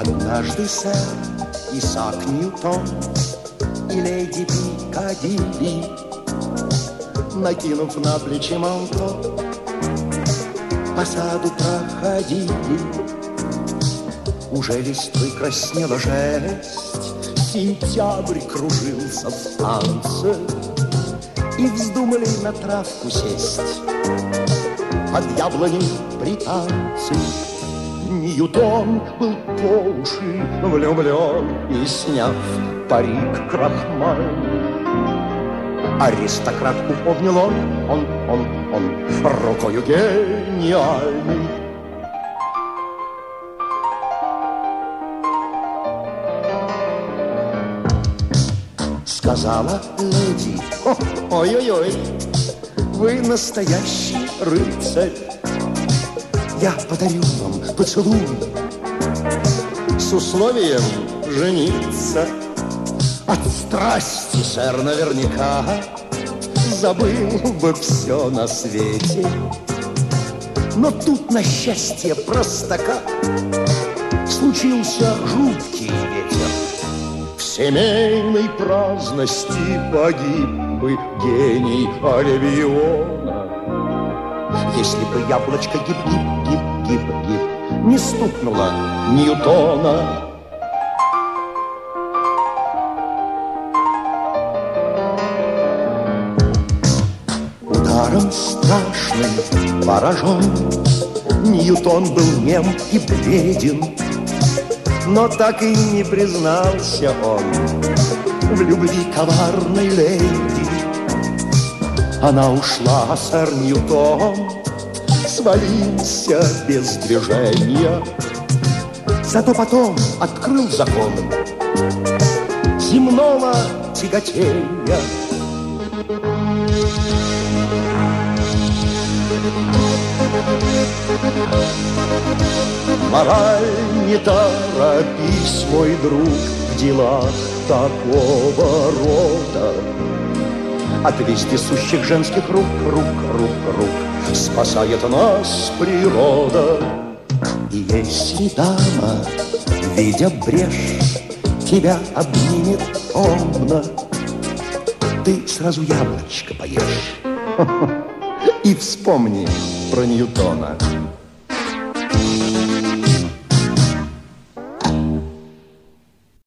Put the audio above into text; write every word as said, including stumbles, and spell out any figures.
Однажды сэр Исаак Ньютон и леди Пикадилли, накинув на плечи манто, по саду проходили. Уже листвы краснела жесть, сентябрь кружился в танце, и вздумали на травку сесть под яблоней британцы. Ньютон был по уши влюблен и, сняв парик крахмальный, аристократку обнял он, он, он, он, рукою гениальной. Сказала леди: ой-ой-ой, вы настоящий рыцарь, я подарю вам поцелуй с условием жениться. От страсти, сэр, наверняка забыл бы все на свете. Но тут, на счастье простака, случился жуткий ветер. В семейной праздности погиб бы гений Оливиона, если бы яблочко гиб-гиб-гиб-гиб-гиб не стукнуло Ньютона. Ударом страшным поражен, Ньютон был нем и бледен, но так и не признался он в любви коварной леди. Она ушла, а сэр Ньютон свалился без движения. Зато потом открыл закон земного тяготения. Мораль: не торопись, мой друг, в делах такого рода. От вездесущих женских рук, рук, рук, рук спасает нас природа. И если дама, видя брешь, тебя обнимет томно, ты сразу яблочко поешь и вспомни про Ньютона.